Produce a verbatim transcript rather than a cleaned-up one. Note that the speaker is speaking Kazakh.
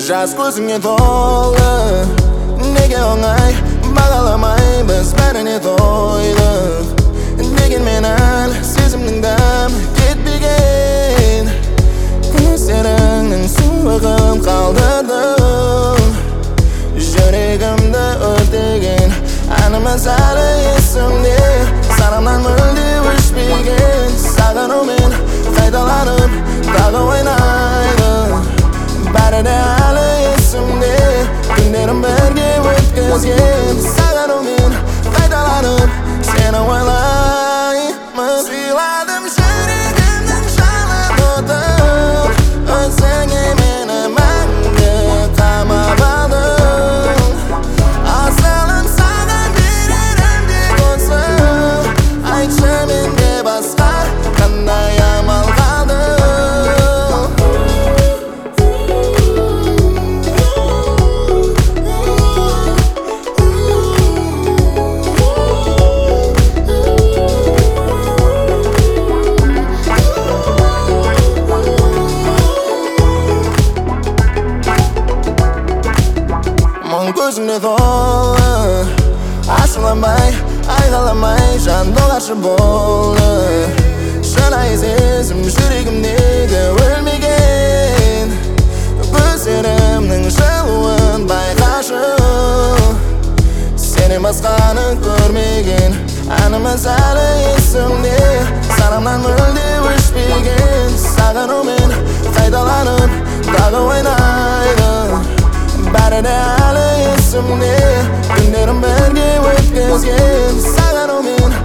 Жаз көзіңе толы, неге оңай бағаламай біз бәріне тойдық. Дегенмен әлі сезімнің дәмі кетпеген, көздеріңнің суығын қалдырдың. Жүрегімді өртеген әніміз әлі есімде, санамнан мүлде өшпеген. Сағынумен қайталанып тағы ойнайды, бәрі де әлі есімде, күндерім бірге өткізген. Сағынумен қайталанып сені ойлаймын. Сыйладым жүрегімнің жалын отын, өзіңе мені мәңгі қамап алдың. Асылым саған берерім тек осы, айтшы менде басқа қандай амал қалды. Мұң көзіңде толы, ашуланбай, айғаламай жан доғаршы болды. Шынайы сезім жүрегімдегі өлмеген, көздерімнің жылуын байқашы. Сенен басқаны көрмеген, әніміз әлі есімде, санамнан мүлде өшпеген. Сағынумен қайталанып тағы ойнайды, бәрі де әлі есімде, күндерім бірге өткізген. Сағынумен